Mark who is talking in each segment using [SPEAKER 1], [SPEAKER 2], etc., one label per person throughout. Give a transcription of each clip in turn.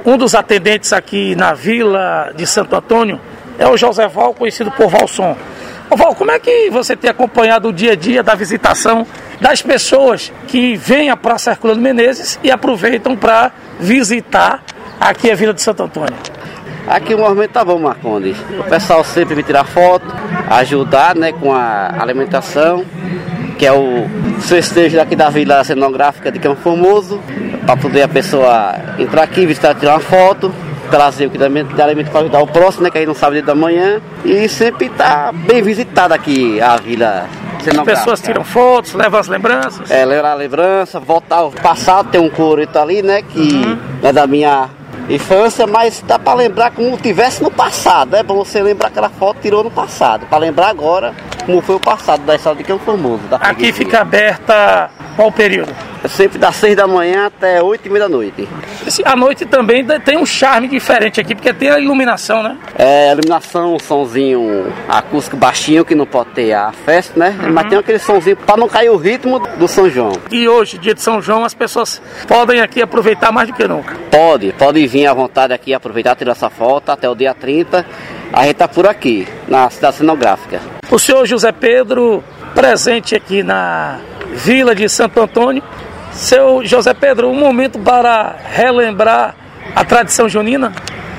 [SPEAKER 1] Um dos atendentes aqui na Vila de Santo Antônio é o José Val, conhecido por Valson. Ô Val, como é que você tem acompanhado o dia a dia da visitação das pessoas que vêm à Praça Herculano Menezes e aproveitam para visitar aqui a Vila de Santo Antônio?
[SPEAKER 2] Aqui o movimento tá bom, Marcondes. O pessoal sempre vem tirar foto, ajudar, né, com a alimentação, que é o festejo daqui da Vila Cenográfica de Campo Formoso, para poder a pessoa entrar aqui, visitar, tirar uma foto, trazer o que de alimento para ajudar o próximo, né, que aí não sabe da manhã, e sempre tá bem visitada aqui a Vila Cenográfica.
[SPEAKER 1] As pessoas tiram fotos, levam as lembranças?
[SPEAKER 2] Levar a lembrança, voltar ao passado, tem um coreto ali, né, que é da minha infância, mas dá para lembrar como tivesse no passado, né, para você lembrar aquela foto que tirou no passado, para lembrar agora como foi o passado da estrada de Campo Formoso.
[SPEAKER 1] Aqui fica aberta qual período?
[SPEAKER 2] Sempre das 6 da manhã até 8h30 da noite.
[SPEAKER 1] À noite também tem um charme diferente aqui, porque tem a iluminação, né?
[SPEAKER 2] A iluminação, um sonzinho acústico baixinho, que não pode ter a festa, né? Mas tem aquele sonzinho para não cair o ritmo do São João.
[SPEAKER 1] E hoje, dia de São João, as pessoas podem aqui aproveitar mais do que nunca?
[SPEAKER 2] Pode vir à vontade aqui, aproveitar, tirar essa foto até o dia 30. A gente está por aqui, na cidade cenográfica.
[SPEAKER 1] O senhor José Pedro, presente aqui na Vila de Santo Antônio. Seu José Pedro, um momento para relembrar a tradição junina?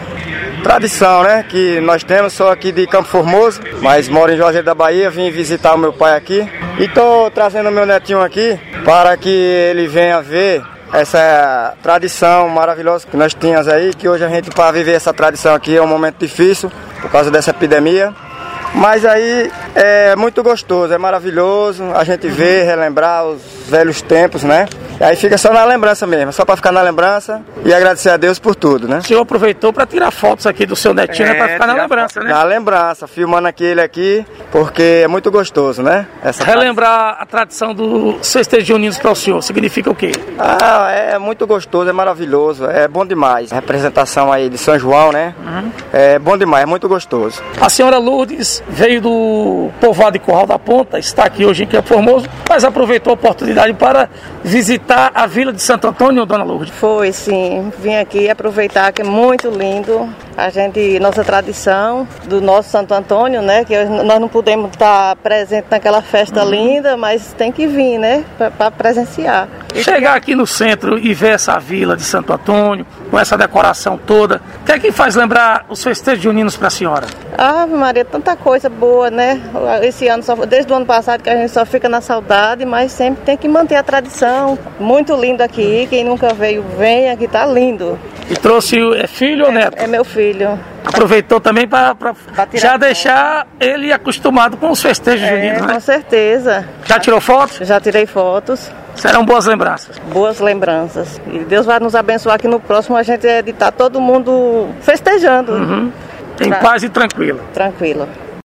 [SPEAKER 3] Tradição, né? Que nós temos, sou aqui de Campo Formoso, mas moro em Juazeiro da Bahia, vim visitar o meu pai aqui. E estou trazendo o meu netinho aqui para que ele venha ver essa tradição maravilhosa que nós tínhamos aí, que hoje a gente, para viver essa tradição aqui, é um momento difícil por causa dessa epidemia. Mas aí é muito gostoso, é maravilhoso a gente ver, relembrar os velhos tempos, né? E aí fica só na lembrança mesmo, só para ficar na lembrança e agradecer a Deus por tudo, né?
[SPEAKER 1] O senhor aproveitou para tirar fotos aqui do seu netinho, né? Para ficar na lembrança, né?
[SPEAKER 3] Na lembrança, filmando ele aqui, porque é muito gostoso, né?
[SPEAKER 1] Relembrar a tradição dos festejos juninos para o senhor, significa o quê?
[SPEAKER 3] É muito gostoso, é maravilhoso, é bom demais. A representação aí de São João, né? É bom demais, é muito gostoso.
[SPEAKER 1] A senhora Lourdes veio do povoado de Curral da Ponta, está aqui hoje em Campo Formoso, mas aproveitou a oportunidade para visitar a Vila de Santo Antônio, dona Lourdes?
[SPEAKER 4] Foi, sim. Vim aqui aproveitar, que é muito lindo. Nossa tradição do nosso Santo Antônio, né? Que nós não podemos estar presentes naquela festa linda, mas tem que vir, né? Para presenciar.
[SPEAKER 1] Chegar aqui no centro e ver essa Vila de Santo Antônio, com essa decoração toda, o que é que faz lembrar os festejos juninos para a senhora?
[SPEAKER 4] Maria, tanta coisa boa, né? Esse ano, desde o ano passado, que a gente só fica na saudade, mas sempre tem que manter a tradição. Muito lindo aqui, quem nunca veio, venha, que tá lindo.
[SPEAKER 1] E trouxe, filho ou neto?
[SPEAKER 4] É meu filho.
[SPEAKER 1] Aproveitou também para já deixar ele acostumado com os festejos juninos, né?
[SPEAKER 4] Com certeza.
[SPEAKER 1] Já tirou fotos?
[SPEAKER 4] Já tirei fotos.
[SPEAKER 1] Serão boas lembranças?
[SPEAKER 4] Boas lembranças. E Deus vai nos abençoar que no próximo a gente editar todo mundo festejando.
[SPEAKER 1] Em paz e tranquilo.
[SPEAKER 4] Tranquilo.